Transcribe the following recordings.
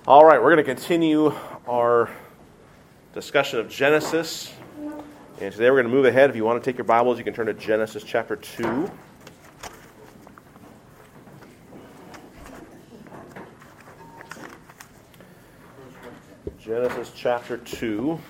All right, we're going to continue our discussion of Genesis. And today we're going to move ahead. If you want to take your Bibles, you can turn to Genesis chapter 2. Genesis chapter 2.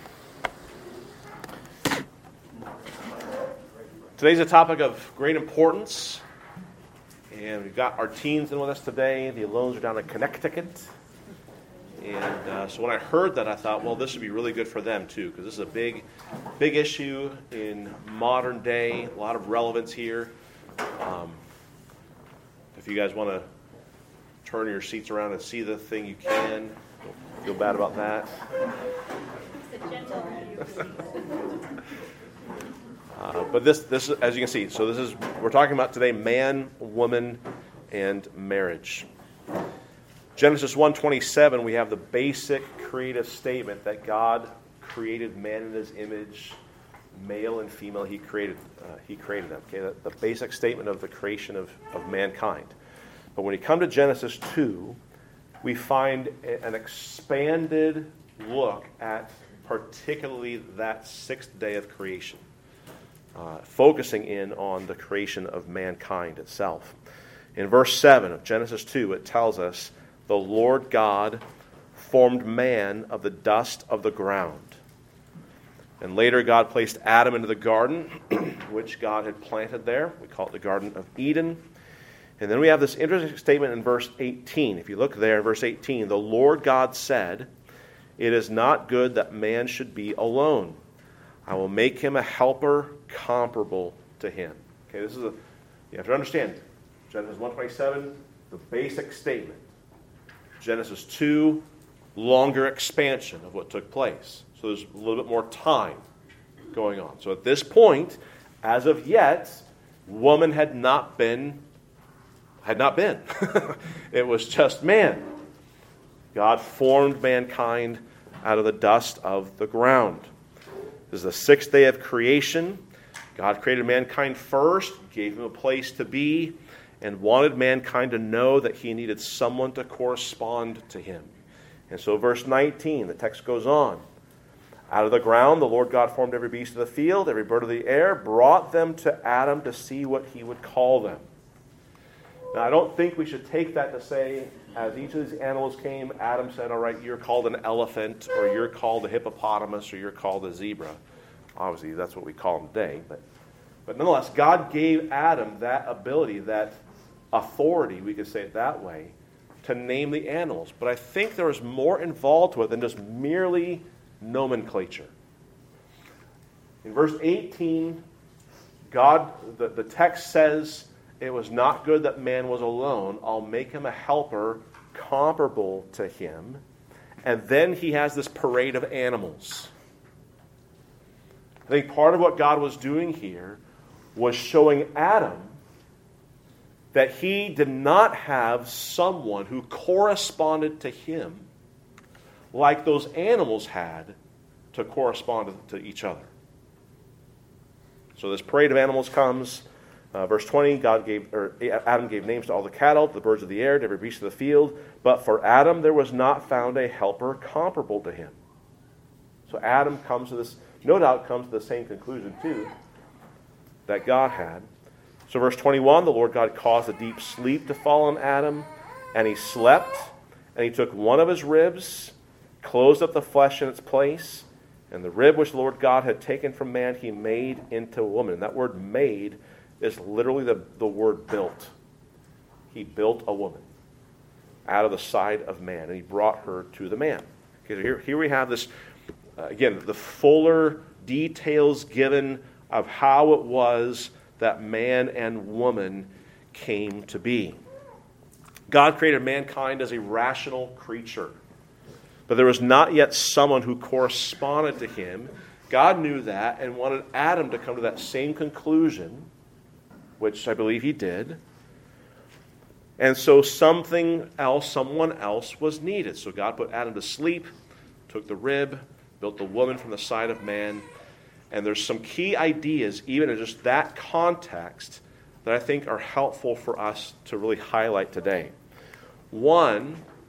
Today's a topic of great importance. And we've got our teens in with us today. The Alones are down in Connecticut. And so when I heard that, I thought, well, this would be really good for them, too, because this is a big issue in modern day, a lot of relevance here. If you guys want to turn your seats around and see the thing, you can. Don't feel bad about that. But this, as you can see, so we're talking about today man, woman, and marriage. Genesis 1:27, we have the basic creative statement that God created man in His image, male and female. He created them. Okay, the basic statement of the creation of mankind. But when you come to Genesis 2, we find an expanded look at particularly that sixth day of creation, focusing in on the creation of mankind itself. In verse 7 of Genesis 2, it tells us, the Lord God formed man of the dust of the ground. And later God placed Adam into the garden, which God had planted there. We call it the Garden of Eden. And then we have this interesting statement in verse 18. If you look there in verse 18, the Lord God said, "It is not good that man should be alone. I will make him a helper comparable to him." Okay, you have to understand, Genesis 1:27, the basic statement. Genesis 2, longer expansion of what took place. So there's a little bit more time going on. So at this point, as of yet, woman had not been. It was just man. God formed mankind out of the dust of the ground. This is the sixth day of creation. God created mankind first, gave him a place to be, and wanted mankind to know that he needed someone to correspond to him. And so verse 19, the text goes on. Out of the ground, the Lord God formed every beast of the field, every bird of the air, brought them to Adam to see what he would call them. Now, I don't think we should take that to say, as each of these animals came, Adam said, all right, you're called an elephant, or you're called a hippopotamus, or you're called a zebra. Obviously, that's what we call them today. But nonetheless, God gave Adam that ability, that authority, we could say it that way, to name the animals. But I think there is more involved to it than just merely nomenclature. In verse 18, the text says, "It was not good that man was alone. I'll make him a helper comparable to him." And then he has this parade of animals. I think part of what God was doing here was showing Adam that he did not have someone who corresponded to him like those animals had to correspond to each other. So this parade of animals comes. Verse 20, Adam gave names to all the cattle, to the birds of the air, to every beast of the field. But for Adam there was not found a helper comparable to him. So Adam no doubt comes to the same conclusion too that God had. So verse 21, the Lord God caused a deep sleep to fall on Adam, and he slept, and he took one of his ribs, closed up the flesh in its place, and the rib which the Lord God had taken from man he made into a woman. And that word made is literally the word built. He built a woman out of the side of man, and he brought her to the man. Okay, so here we have this, again, the fuller details given of how it was that man and woman came to be. God created mankind as a rational creature, but there was not yet someone who corresponded to him. God knew that and wanted Adam to come to that same conclusion, which I believe he did. And so someone else was needed. So God put Adam to sleep, took the rib, built the woman from the side of man. And there's some key ideas, even in just that context, that I think are helpful for us to really highlight today. One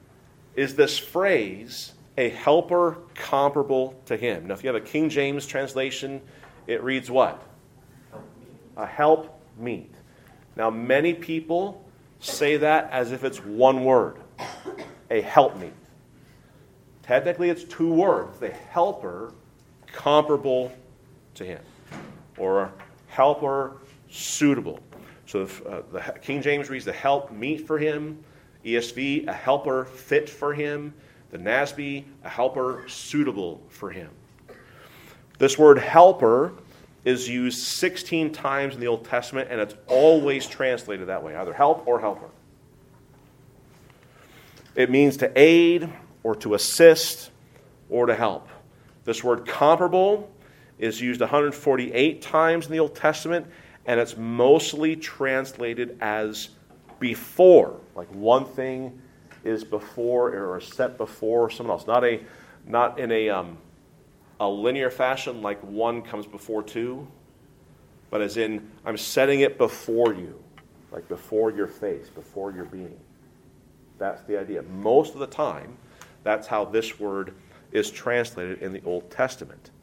is this phrase, a helper comparable to him. Now, if you have a King James translation, it reads what? A help meet. Now, many people say that as if it's one word, a helpmeet. Technically, it's two words, the helper comparable to him, or helper suitable. So the King James reads the help meet for him, ESV, a helper fit for him, the NASB, a helper suitable for him. This word helper is used 16 times in the Old Testament, and it's always translated that way, either help or helper. It means to aid or to assist or to help. This word comparable is used 148 times in the Old Testament, and it's mostly translated as before, like one thing is before or set before someone else. Not in a linear fashion like one comes before two, but as in I'm setting it before you, like before your face, before your being. That's the idea. Most of the time, that's how this word is translated in the Old Testament.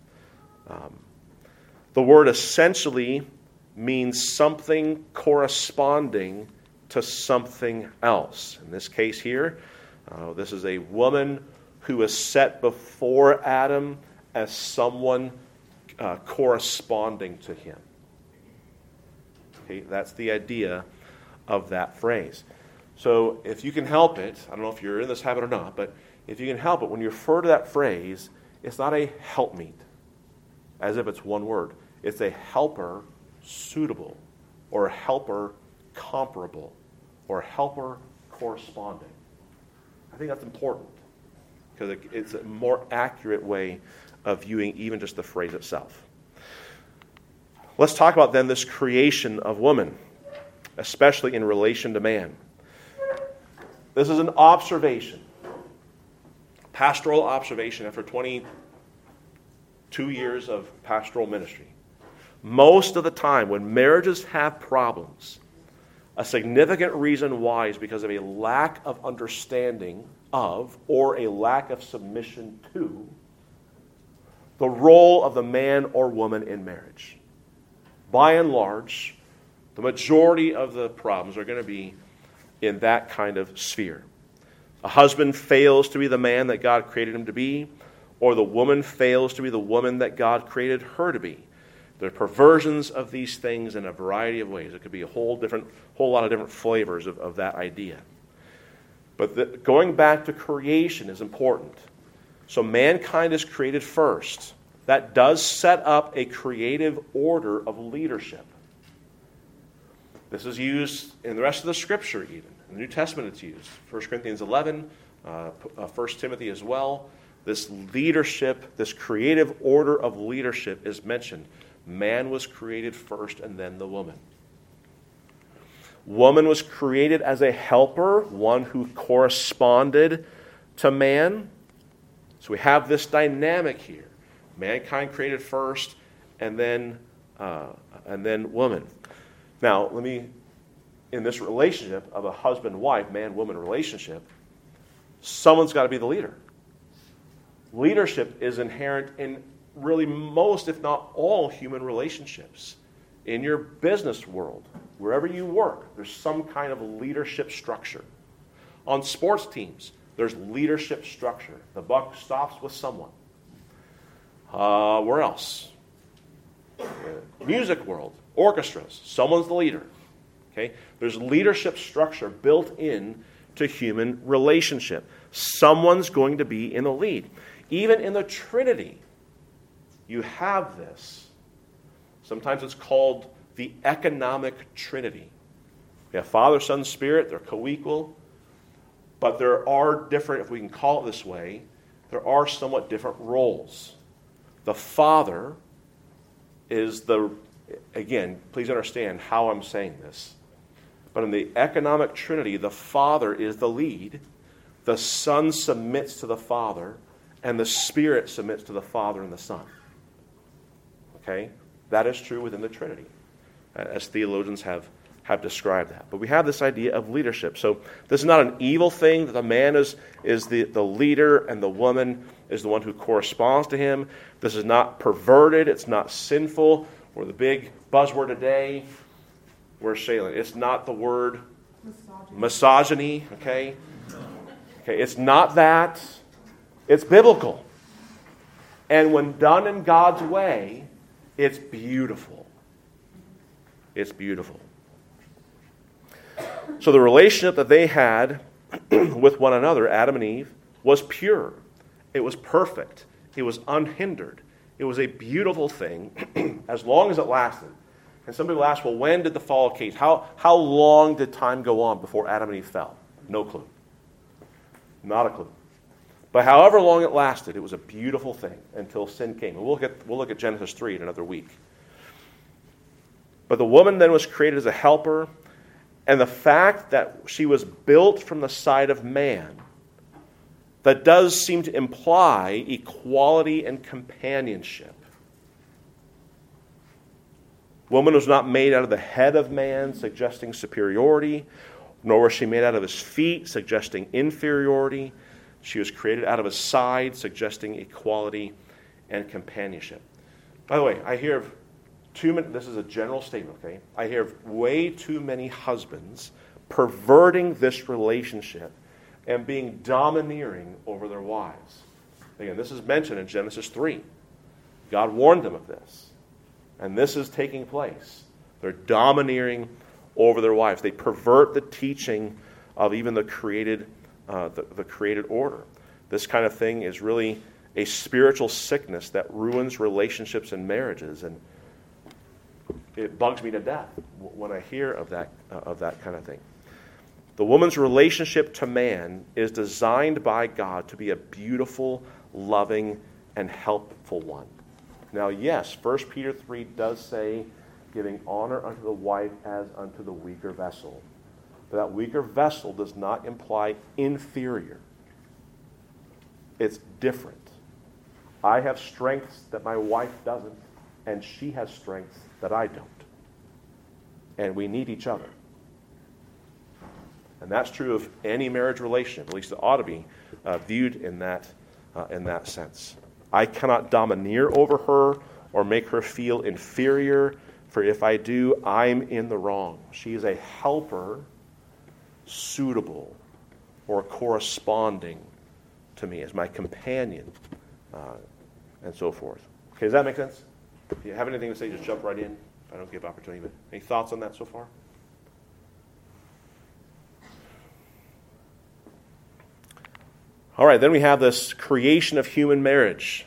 The word essentially means something corresponding to something else. In this case here, this is a woman who is set before Adam as someone corresponding to him. Okay, that's the idea of that phrase. So if you can help it, I don't know if you're in this habit or not, but if you can help it, when you refer to that phrase, it's not a helpmeet, as if it's one word. It's a helper suitable, or a helper comparable, or a helper corresponding. I think that's important, because it's a more accurate way of viewing even just the phrase itself. Let's talk about then this creation of woman, especially in relation to man. This is an observation, pastoral observation after 22 years of pastoral ministry. Most of the time when marriages have problems, a significant reason why is because of a lack of understanding of or a lack of submission to the role of the man or woman in marriage. By and large, the majority of the problems are going to be in that kind of sphere. A husband fails to be the man that God created him to be, or the woman fails to be the woman that God created her to be. There are perversions of these things in a variety of ways. It could be a whole lot of different flavors of that idea. But going back to creation is important. So mankind is created first. That does set up a creative order of leadership. This is used in the rest of the Scripture even. In the New Testament it's used. 1 Corinthians 11, 1 Timothy as well. This leadership, this creative order of leadership is mentioned. Man was created first and then the woman. Woman was created as a helper, one who corresponded to man. So we have this dynamic here. Mankind created first and then woman. Now, in this relationship of a husband-wife, man-woman relationship, someone's got to be the leader. Leadership is inherent in really most, if not all, human relationships. In your business world, wherever you work, there's some kind of leadership structure. On sports teams, there's leadership structure. The buck stops with someone. Where else? Music world, orchestras, someone's the leader. Okay? There's leadership structure built in to human relationship. Someone's going to be in the lead. Even in the Trinity, you have this. Sometimes it's called the economic Trinity. You have Father, Son, Spirit. They're co-equal. But there are different, if we can call it this way, there are somewhat different roles. The Father is again, please understand how I'm saying this. But in the economic Trinity, the Father is the lead. The Son submits to the Father. And the Spirit submits to the Father and the Son. Okay? That is true within the Trinity, as theologians have have described that. But we have this idea of leadership. So this is not an evil thing, that the man is the leader and the woman is the one who corresponds to him. This is not perverted. It's not sinful. Or the big buzzword today, where's Shaylin? It's not the word misogyny, okay? Okay, it's not that. It's biblical. And when done in God's way, it's beautiful. It's beautiful. So the relationship that they had with one another, Adam and Eve, was pure. It was perfect. It was unhindered. It was a beautiful thing as long as it lasted. And some people ask, well, when did the fall of Cain? How long did time go on before Adam and Eve fell? No clue. Not a clue. But however long it lasted, it was a beautiful thing until sin came. And we'll look at Genesis 3 in another week. But the woman then was created as a helper, and the fact that she was built from the side of man, that does seem to imply equality and companionship. Woman was not made out of the head of man, suggesting superiority, nor was she made out of his feet, suggesting inferiority. She was created out of his side, suggesting equality and companionship. By the way, I hear of too many, this is a general statement, okay? I hear of way too many husbands perverting this relationship and being domineering over their wives. Again, this is mentioned in Genesis 3. God warned them of this. And this is taking place. They're domineering over their wives. They pervert the teaching of even the created order. This kind of thing is really a spiritual sickness that ruins relationships and marriages, and it bugs me to death when I hear of that kind of thing. The woman's relationship to man is designed by God to be a beautiful, loving, and helpful one. Now, yes, 1 Peter 3 does say, giving honor unto the wife as unto the weaker vessel. But that weaker vessel does not imply inferior. It's different. I have strengths that my wife doesn't, and she has strengths that I don't. And we need each other. And that's true of any marriage relationship. At least it ought to be viewed in that sense. I cannot domineer over her or make her feel inferior, for if I do, I'm in the wrong. She is a helper suitable or corresponding to me as my companion, and so forth. Okay, does that make sense? If you have anything to say, just jump right in. I don't give opportunity. But any thoughts on that so far? All right, then we have this creation of human marriage.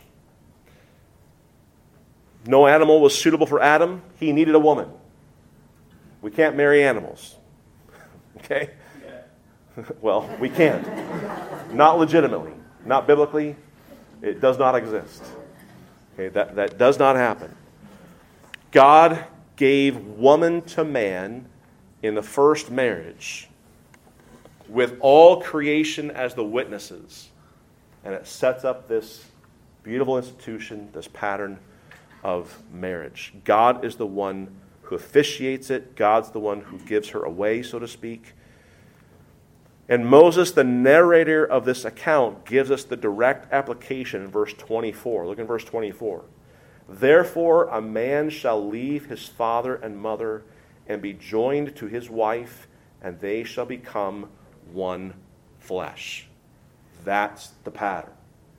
No animal was suitable for Adam. He needed a woman. We can't marry animals. Okay? Yeah. Well, we can't. Not legitimately. Not biblically. It does not exist. Okay, that does not happen. God gave woman to man in the first marriage, with all creation as the witnesses. And it sets up this beautiful institution, this pattern of marriage. God is the one who officiates it. God's the one who gives her away, so to speak. And Moses, the narrator of this account, gives us the direct application in verse 24. Look in verse 24. Therefore a man shall leave his father and mother and be joined to his wife, and they shall become one flesh. That's the pattern.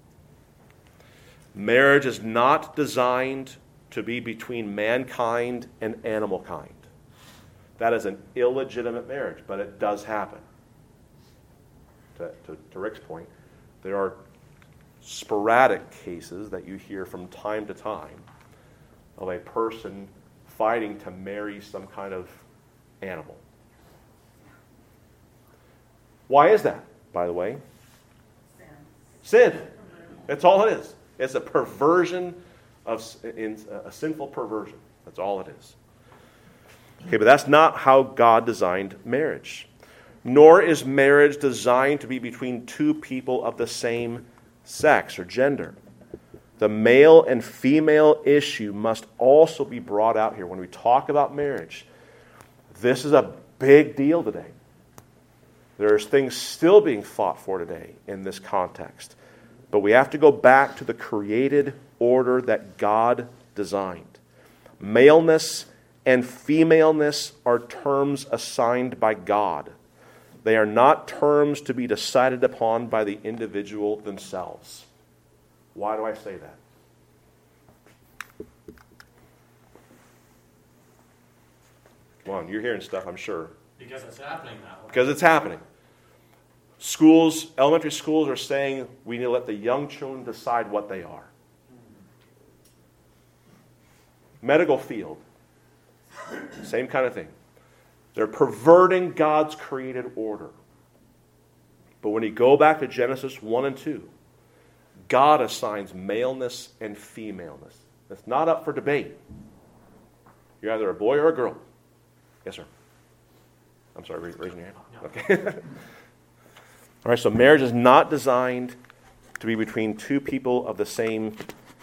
Marriage is not designed to be between mankind and animal kind. That is an illegitimate marriage, but it does happen. To Rick's point, there are sporadic cases that you hear from time to time of a person fighting to marry some kind of animal. Why is that, by the way? Sin. That's all it is. It's a perversion a sinful perversion. That's all it is. Okay, but that's not how God designed marriage. Nor is marriage designed to be between two people of the same sex or gender. The male and female issue must also be brought out here when we talk about marriage. This is a big deal today. There's things still being fought for today in this context. But we have to go back to the created order that God designed. Maleness and femaleness are terms assigned by God. They are not terms to be decided upon by the individual themselves. Why do I say that? Come on, you're hearing stuff, I'm sure. Because it's happening that way. Because it's happening. Schools, elementary schools are saying we need to let the young children decide what they are. Medical field, same kind of thing. They're perverting God's created order. But when you go back to Genesis 1 and 2, God assigns maleness and femaleness. It's not up for debate. You're either a boy or a girl. Yes, sir. I'm sorry, raising your hand. No. Okay. All right, so marriage is not designed to be between two people of the same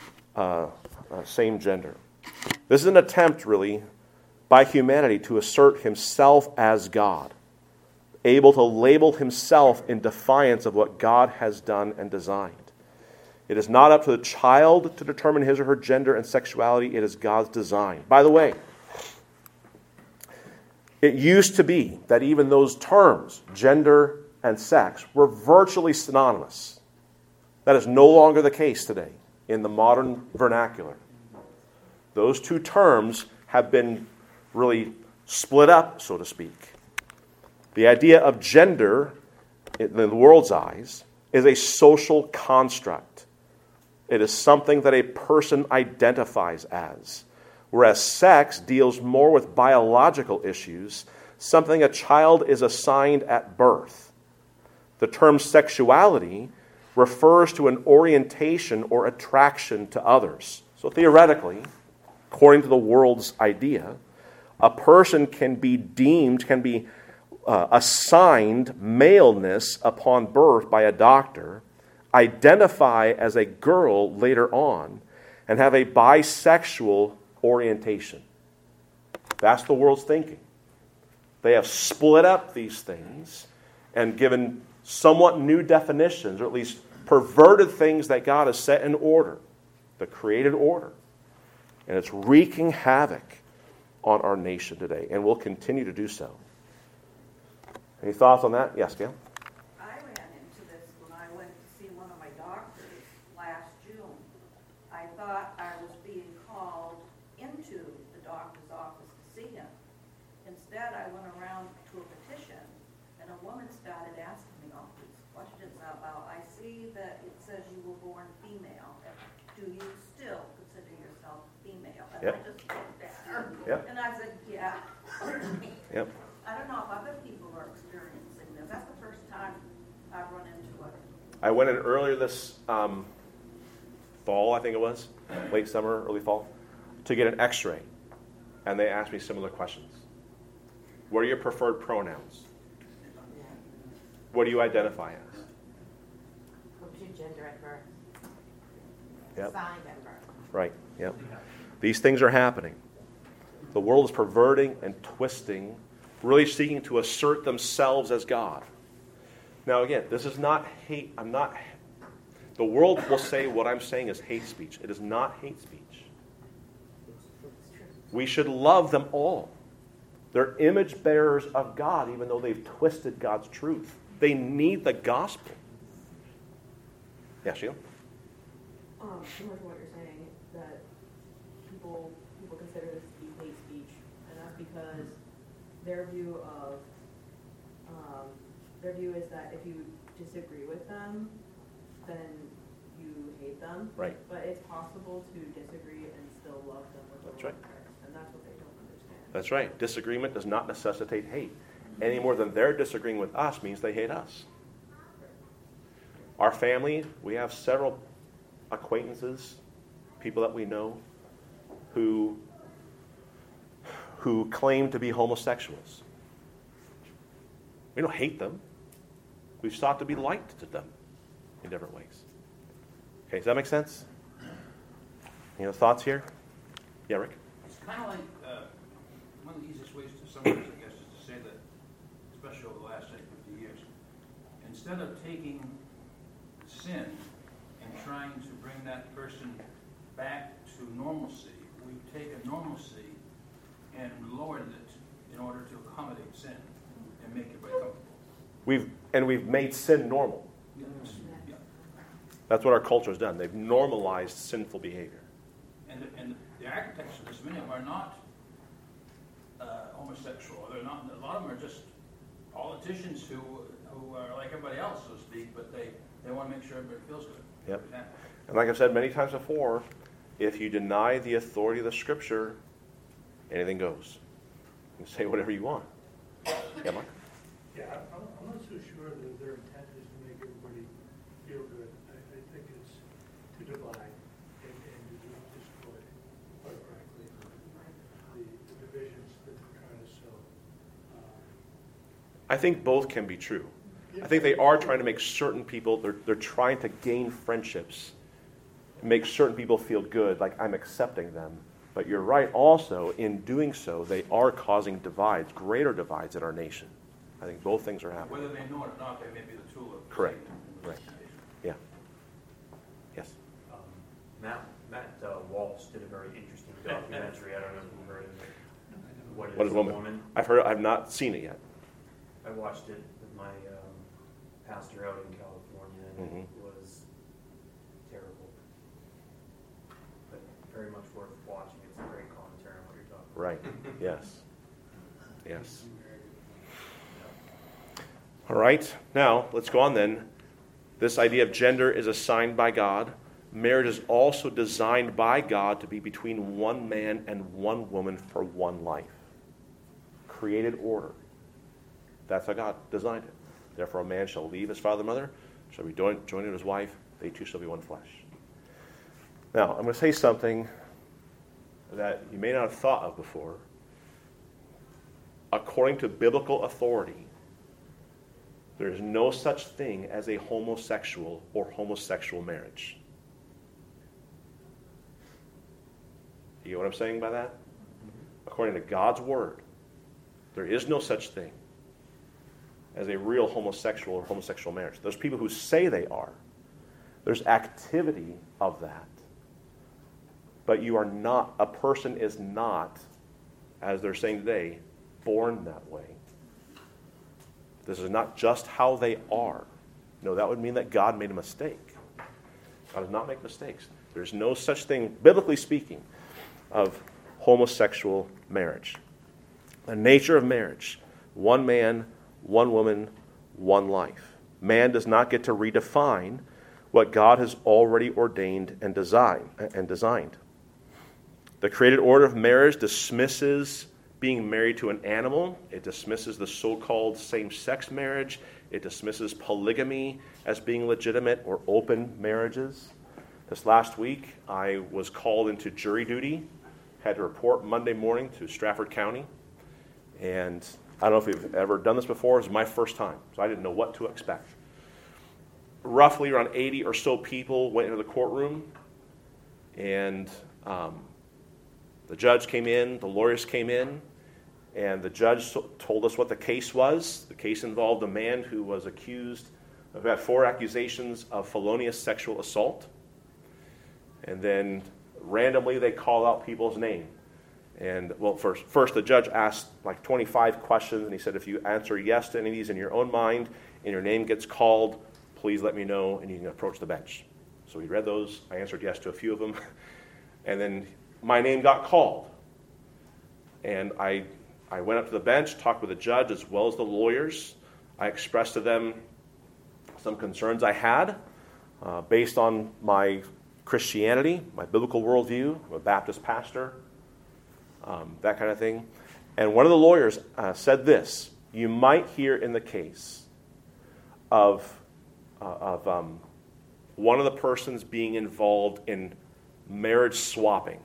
gender. This is an attempt, really, by humanity to assert himself as God, able to label himself in defiance of what God has done and designed. It is not up to the child to determine his or her gender and sexuality. It is God's design. By the way, it used to be that even those terms, gender and sex, were virtually synonymous. That is no longer the case today in the modern vernacular. Those two terms have been really split up, so to speak. The idea of gender, in the world's eyes, is a social construct. It is something that a person identifies as. Whereas sex deals more with biological issues, something a child is assigned at birth. The term sexuality refers to an orientation or attraction to others. So theoretically, according to the world's idea, a person can be assigned maleness upon birth by a doctor, identify as a girl later on, and have a bisexual orientation. That's the world's thinking. They have split up these things and given somewhat new definitions, or at least perverted things that God has set in order, the created order. And it's wreaking havoc on our nation today, and will continue to do so. Any thoughts on that? Yes, Gail? I ran into this when I went to see one of my doctors last June. I thought I was being called into the doctor's office to see him. Instead, I went around to a petition, and a woman started asking me all these questions about, I see that it says you were born female. Do you still consider yourself female? And Yep. I just looked at her, Yep. and I said, yeah. Yep. I don't know if other people are experiencing this. That's the first time I've run into it. I went in earlier this fall, I think it was, late summer, early fall, to get an x-ray. And they asked me similar questions. What are your preferred pronouns? What do you identify as? What was your gender at birth? Yep. Signed at birth. Right, yep. These things are happening. The world is perverting and twisting, really seeking to assert themselves as God. Now again, this is not hate. The world will say what I'm saying is hate speech. It is not hate speech. We should love them all. They're image bearers of God, even though they've twisted God's truth. They need the gospel. Yeah, Sheila? Similar to what you're saying, that people consider this to be hate speech, and that's because their view is that if you disagree with them, then you hate them. Right. But it's possible to disagree and still love them with the That's love right. of Christ, and that's what they don't understand. That's right. Disagreement does not necessitate hate. Any more than they're disagreeing with us means they hate us. Our family, we have several acquaintances, people that we know, who claim to be homosexuals. We don't hate them. We've sought to be light to them in different ways. Okay, does that make sense? Any other thoughts here? Yeah, Rick? It's kind of like one of the easiest ways to summarize, I guess, instead of taking sin and trying to bring that person back to normalcy, we've taken normalcy and lowered it in order to accommodate sin and make everybody comfortable. We've made sin normal. Yes. Yeah. That's what our culture has done. They've normalized sinful behavior. And the architects of this, many of them are not homosexual. They're not. A lot of them are just politicians who are like everybody else, so to speak, but they want to make sure everybody feels good. Yep. And like I've said many times before, if you deny the authority of the Scripture, anything goes. You can say whatever you want. Yeah, Mark? Yeah, I'm not so sure that their intent is to make everybody feel good. I think it's to divide and to destroy, quite frankly, the divisions that they're trying to sow. I think both can be true. I think they are trying to make certain people, they're trying to gain friendships, make certain people feel good, like I'm accepting them. But you're right also, in doing so, they are causing divides, greater divides in our nation. I think both things are happening. Whether they know it or not, they may be the tool of Correct. Satan. Right. Yeah. Yes. Matt Walsh did a very interesting documentary. I don't know if you heard of it. What is Woman? I've not seen it yet. I watched it with my pastor out in California, and it was terrible. But very much worth watching. It's a great commentary on what you're talking about. Right. Yes. Yes. All right. Now, let's go on then. This idea of gender is assigned by God. Marriage is also designed by God to be between one man and one woman for one life. Created order. That's how God designed it. Therefore, a man shall leave his father and mother, shall be joined to his wife, they two shall be one flesh. Now, I'm going to say something that you may not have thought of before. According to biblical authority, there is no such thing as a homosexual or homosexual marriage. You know what I'm saying by that? According to God's word, there is no such thing as a real homosexual or homosexual marriage. There's people who say they are. There's activity of that. But you are not, a person is not, as they're saying today, born that way. This is not just how they are. No, that would mean that God made a mistake. God does not make mistakes. There's no such thing, biblically speaking, of homosexual marriage. The nature of marriage, one man, one woman, one life. Man does not get to redefine what God has already ordained and designed. The created order of marriage dismisses being married to an animal. It dismisses the so-called same-sex marriage. It dismisses polygamy as being legitimate or open marriages. This last week, I was called into jury duty, had to report Monday morning to Stratford County, and I don't know if you've ever done this before. It was my first time, so I didn't know what to expect. Roughly around 80 or so people went into the courtroom, and the judge came in, the lawyers came in, and the judge told us what the case was. The case involved a man who was accused of about 4 accusations of felonious sexual assault. And then randomly they call out people's name. And, well, first the judge asked like 25 questions, and he said, if you answer yes to any of these in your own mind and your name gets called, please let me know and you can approach the bench. So he read those. I answered yes to a few of them. And then my name got called. And I went up to the bench, talked with the judge as well as the lawyers. I expressed to them some concerns I had based on my Christianity, my biblical worldview. I'm a Baptist pastor. That kind of thing. And one of the lawyers said this: you might hear in the case of one of the persons being involved in marriage swapping,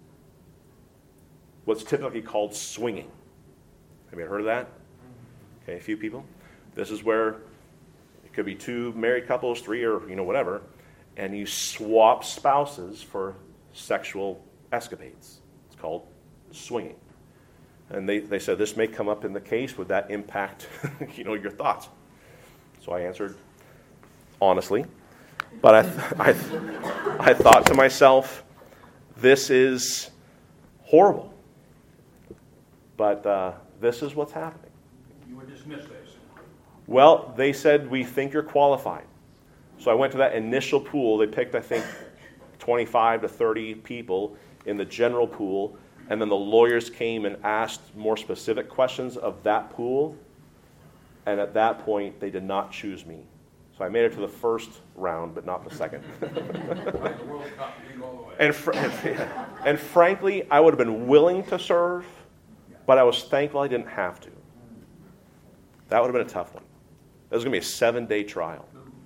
what's typically called swinging. Have you heard of that? Okay, a few people. This is where it could be 2 married couples, 3 or whatever, and you swap spouses for sexual escapades. It's called swinging. And they said this may come up in the case. Would that impact your thoughts? So I answered honestly. But I thought to myself, this is horrible. But this is what's happening. You were dismissed, they said. Well, they said, we think you're qualified. So I went to that initial pool. They picked, I think, 25 to 30 people in the general pool. And then the lawyers came and asked more specific questions of that pool. And at that point, they did not choose me. So I made it to the first round, but not the second. Like the World Cup, being all the way. And frankly, I would have been willing to serve, but I was thankful I didn't have to. That would have been a tough one. It was going to be a 7-day trial.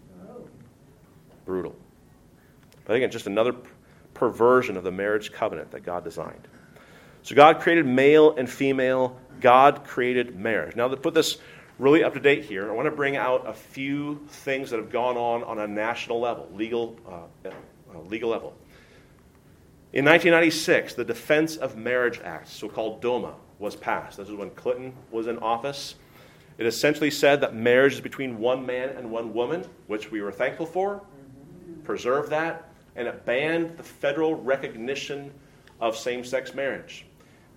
Brutal. But again, just another perversion of the marriage covenant that God designed. So God created male and female. God created marriage. Now, to put this really up to date here, I want to bring out a few things that have gone on a national level, legal level. In 1996, the Defense of Marriage Act, so-called DOMA, was passed. This is when Clinton was in office. It essentially said that marriage is between one man and one woman, which we were thankful for, preserved that, and it banned the federal recognition of same-sex marriage.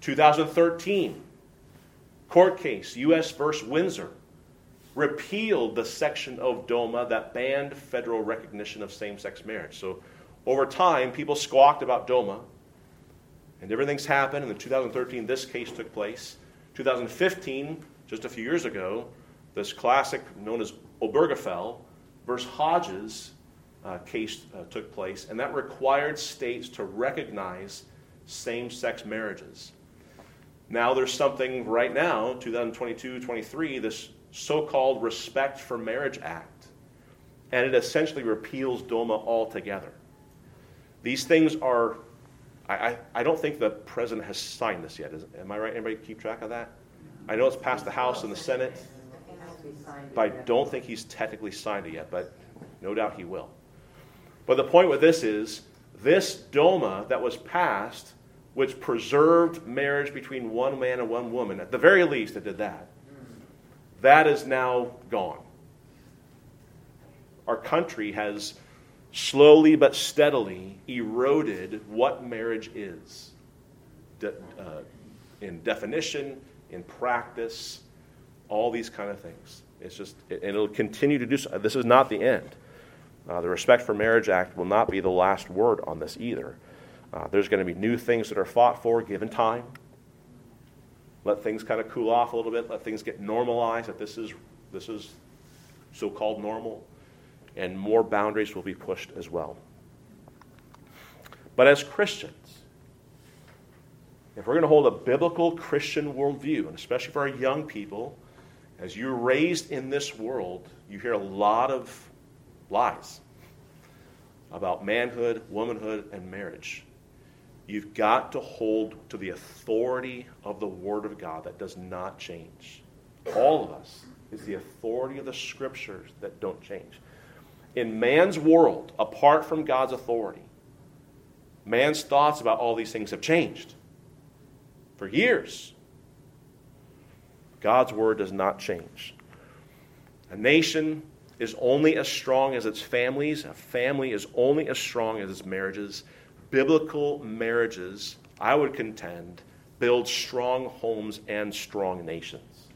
2013, court case, U.S. versus Windsor, repealed the section of DOMA that banned federal recognition of same-sex marriage. So over time, people squawked about DOMA, and everything's happened. And in 2013, this case took place. 2015, just a few years ago, this classic known as Obergefell versus Hodges case took place, and that required states to recognize same-sex marriages. Now there's something right now, 2022-23, this so-called Respect for Marriage Act, and it essentially repeals DOMA altogether. These things are, I don't think the president has signed this yet. Am I right? Anybody keep track of that? I know it's passed the House and the Senate, but I don't think he's technically signed it yet, but no doubt he will. But the point with this is, this DOMA that was passed, which preserved marriage between one man and one woman, at the very least it did that, that is now gone. Our country has slowly but steadily eroded what marriage is. In definition, in practice, all these kind of things. It's just, and it'll continue to do so. This is not the end. The Respect for Marriage Act will not be the last word on this either. There's going to be new things that are fought for given time. Let things kind of cool off a little bit. Let things get normalized, that this is so-called normal. And more boundaries will be pushed as well. But as Christians, if we're going to hold a biblical Christian worldview, and especially for our young people, as you're raised in this world, you hear a lot of lies about manhood, womanhood, and marriage. You've got to hold to the authority of the Word of God that does not change. All of us is the authority of the Scriptures that don't change. In man's world, apart from God's authority, man's thoughts about all these things have changed for years. God's Word does not change. A nation is only as strong as its families. A family is only as strong as its marriages. Biblical marriages, I would contend, build strong homes and strong nations.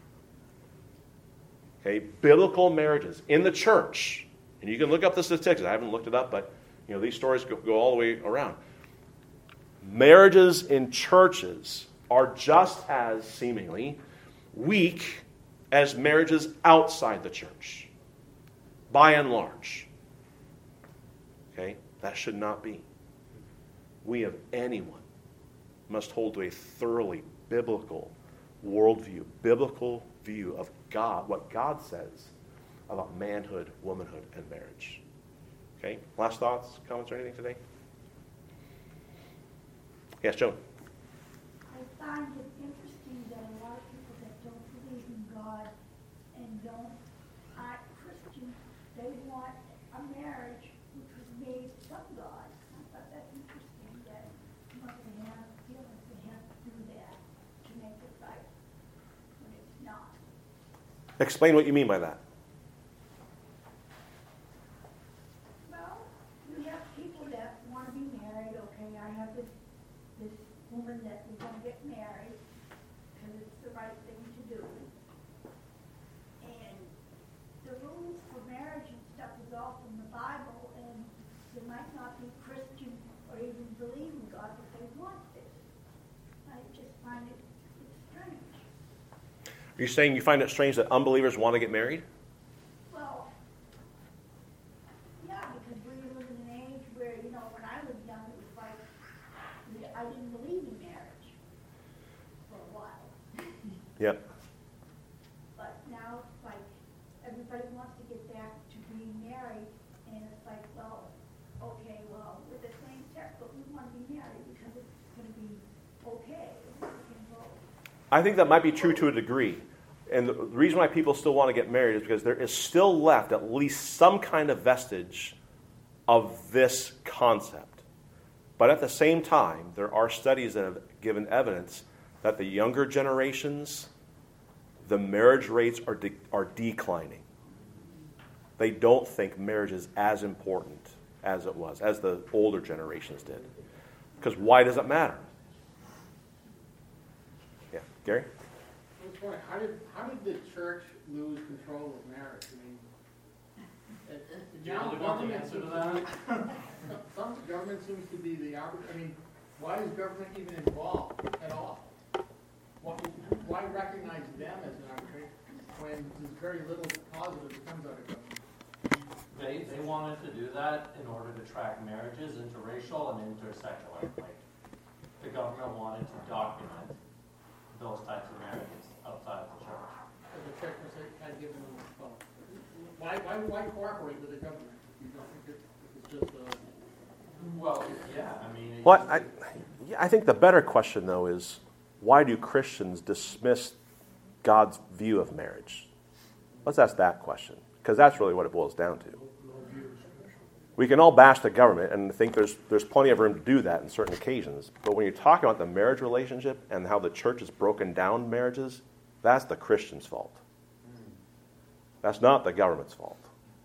Okay, biblical marriages in the church, and you can look up the statistics. I haven't looked it up, but these stories go all the way around. Marriages in churches are just as seemingly weak as marriages outside the church, by and large. Okay, that should not be. We of anyone must hold to a thoroughly biblical worldview, biblical view of God, what God says about manhood, womanhood, and marriage. Okay, last thoughts, comments, or anything today? Yes, Joan. I find it interesting that a lot of people that don't believe in God and aren't Christian, they want a marriage which was made from God. I thought that's interesting that they have feelings they have to do that to make it right when it's not. Explain what you mean by that. I have this woman that we're gonna get married, because it's the right thing to do. And the rules for marriage and stuff is all from the Bible, and they might not be Christian or even believe in God, but they want this. I just find it strange. Are you saying you find it strange that unbelievers want to get married? Well, yeah, because we live in an age where, when I was young, it was like, I didn't believe in marriage for a while. Yep. But now it's like, everybody wants to get back to being married, and it's like, well, okay, well, we're the same sex, but we want to be married because it's going to be okay. We can vote. I think that might be true to a degree. And the reason why people still want to get married is because there is still left at least some kind of vestige of this concept. But at the same time, there are studies that have given evidence that the younger generations, the marriage rates are declining. They don't think marriage is as important as it was, as the older generations did. Because why does it matter? Yeah, Gary? How did the church lose control of marriage? I mean, now government seems some government seems to be the arbiter. I mean, why is government even involved at all? Why recognize them as an arbitrator when there's very little positive that comes out of government? They wanted to do that in order to track marriages, interracial and intersecular. Like, the government wanted to document those types of marriages outside of the church. The church was kind of giving them a phone. Why cooperate with the government? You don't think it's just Well, yeah, I mean... Well, I think the better question, though, is why do Christians dismiss God's view of marriage? Let's ask that question, because that's really what it boils down to. We can all bash the government and think there's plenty of room to do that in certain occasions, but when you're talking about the marriage relationship and how the church has broken down marriages, that's the Christian's fault. That's not the government's fault.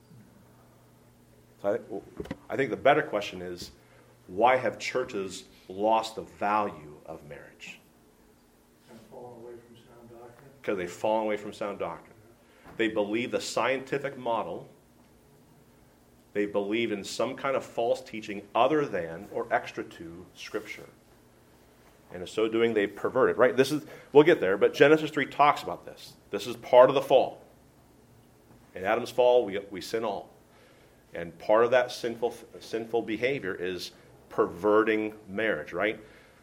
So I think the better question is, why have churches lost the value of marriage? And fallen away from sound doctrine. Because they've fallen away from sound doctrine. They believe the scientific model. They believe in some kind of false teaching other than or extra to Scripture. And in so doing, they pervert it. Right? We'll get there, but Genesis 3 talks about this. This is part of the fall. In Adam's fall, we sin all. And part of that sinful behavior is perverting marriage, right?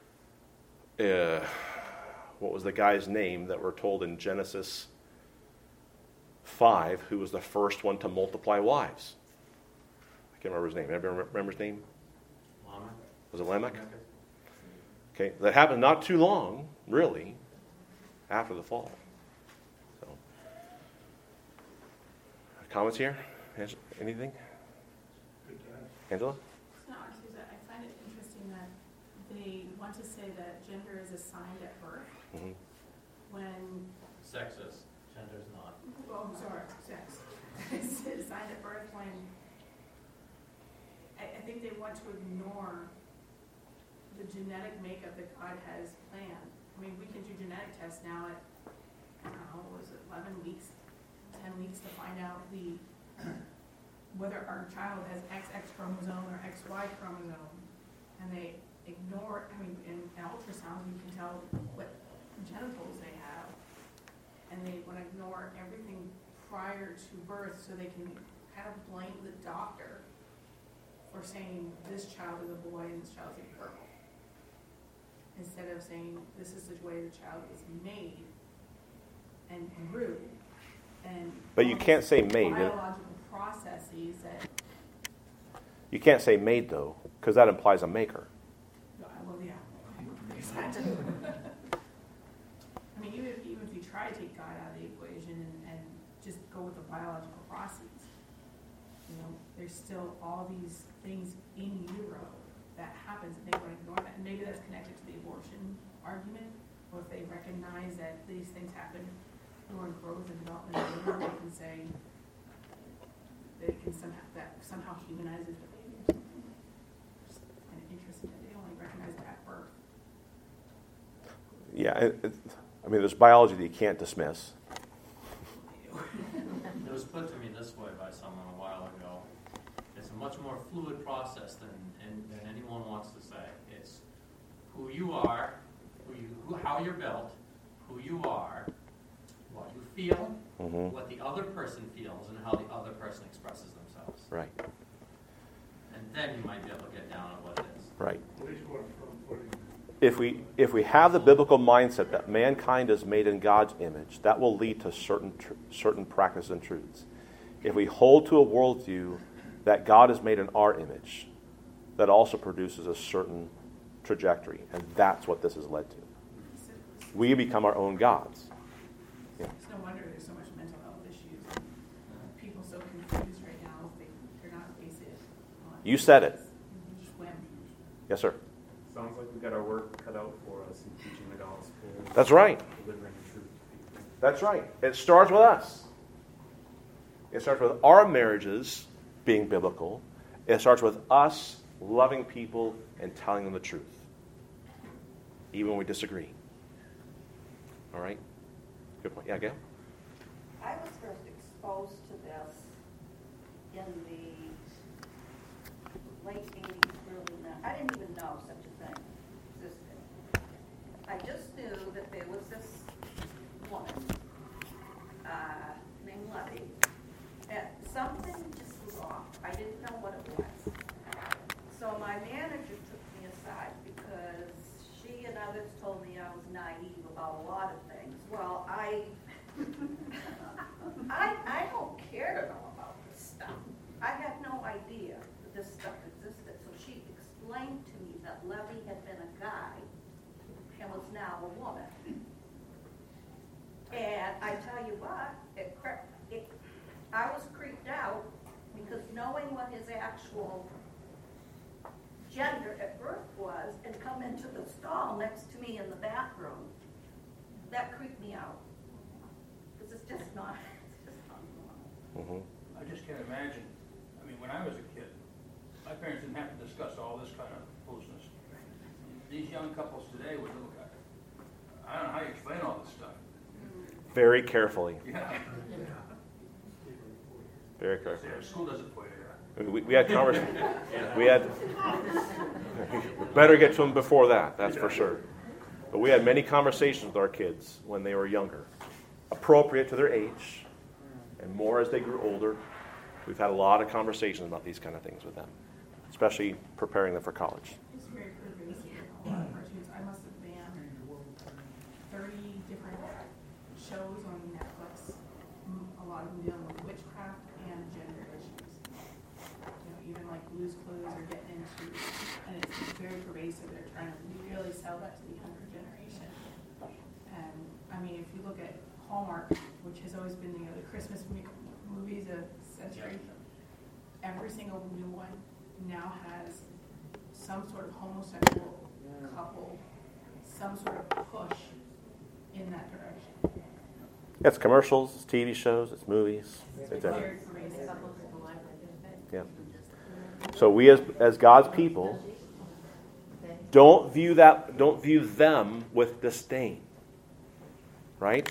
What was the guy's name that we're told in Genesis 5, who was the first one to multiply wives? I can't remember his name. Anybody remember his name? Lamech. Was it Lamech? Okay, that happened not too long, really, after the fall. So, comments here? Anything? Angela? No, I find it interesting that they want to say that gender is assigned at birth Mm-hmm. when, Sexist. Gender's not. oh, sorry, sex. It's assigned at birth when, I think they want to ignore the genetic makeup that God has planned. I mean, we can do genetic tests now at, I don't know, what was it, 11 weeks, 10 weeks to find out whether our child has XX chromosome or XY chromosome. And they ignore, in ultrasounds we can tell what genitals they have. And they want to ignore everything prior to birth so they can kind of blame the doctor for saying this child is a boy and this child is a girl. Instead of saying this is the way the child was made and grew. But you can't say made. Biological processes that... You can't say made, though, because that implies a maker. Well, yeah. I mean, even if you try to take God out of the equation and just go with the biological process, there's still all these things in utero that happens, and they want to ignore that. And maybe that's connected to the abortion argument, or if they recognize that these things happen during growth and development of the they can say that somehow humanizes the baby. It's kind of interesting that they only recognize Yeah, I mean, there's biology that you can't dismiss. It was put to me this way by someone a while ago. It's a much more fluid process than anyone wants to say. It's who you are, how you're built, who you are, what you feel, what the other person feels, and how the other person expresses themselves. Right. And then you might be able to get down on what it is. Right. At least one from putting. If we have the biblical mindset that mankind is made in God's image, that will lead to certain practices and truths. If we hold to a worldview that God is made in our image, that also produces a certain trajectory, and that's what this has led to. We become our own gods. Yeah. It's no wonder there's so much mental health issues. People so confused right now. They're not based on. You said it. Just whim. Yes, sir. Sounds like we got our work cut out for us in teaching the gospel. That's right. Delivering the truth to people. That's right. It starts with us. It starts with our marriages being biblical. It starts with us loving people and telling them the truth, even when we disagree. All right? Good point. Yeah, Gail? I was first exposed to this in the late 80s, early 90s. I didn't even know such a thing existed. I just knew that there was this woman named Levy. And something just was off. I didn't know what it was. So my manager took me aside because she and others told me I was naive about a lot of things. Well, I don't care to know about this stuff. I had no idea that this stuff existed. So she explained to me that Levy had been a guy and was now a woman. And I tell you what, I was creeped out because knowing what his actual gender at birth was and come into the stall next to me in the bathroom, that creeped me out. Because it's just not normal. I just can't imagine. I mean, when I was a kid, my parents didn't have to discuss all this kind of foolishness. These young couples today would look at it. I don't know how you explain all this stuff. Very carefully. Yeah. Very carefully. School does it for you. We had conversations. We better get to them before that, that's for sure. But we had many conversations with our kids when they were younger, appropriate to their age, and more as they grew older. We've had a lot of conversations about these kind of things with them, especially preparing them for college. It's very pervasive in a lot of cartoons. I must have banned 30 different shows on Netflix. A lot of them dealing with witchcraft and gender issues. Even like Blue's Clues are getting into, and it's very pervasive. They're trying to really sell that to the younger generation. And I mean, if you look at Hallmark, which has always been the Christmas movies of century, every single new one now has some sort of homosexual couple, some sort of push in that direction. It's commercials, it's TV shows, it's movies. It's everything. Very pervasive. Yeah. So we as God's people don't view them with disdain. Right?